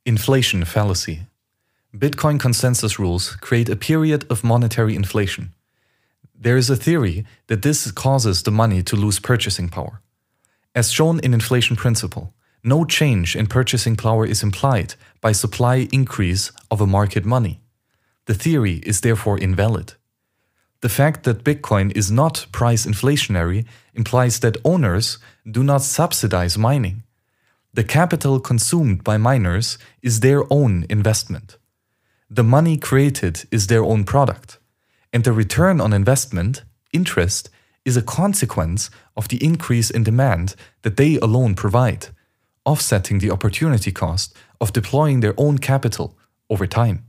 Inflation fallacy. Bitcoin consensus rules create a period of monetary inflation. There is a theory that this causes the money to lose purchasing power. As shown in inflation principle, no change in purchasing power is implied by supply increase of a market money. The theory is therefore invalid. The fact that Bitcoin is not price inflationary implies that owners do not subsidize mining. The capital consumed by miners is their own investment. The money created is their own product, and the return on investment, interest, is a consequence of the increase in demand that they alone provide, offsetting the opportunity cost of deploying their own capital over time.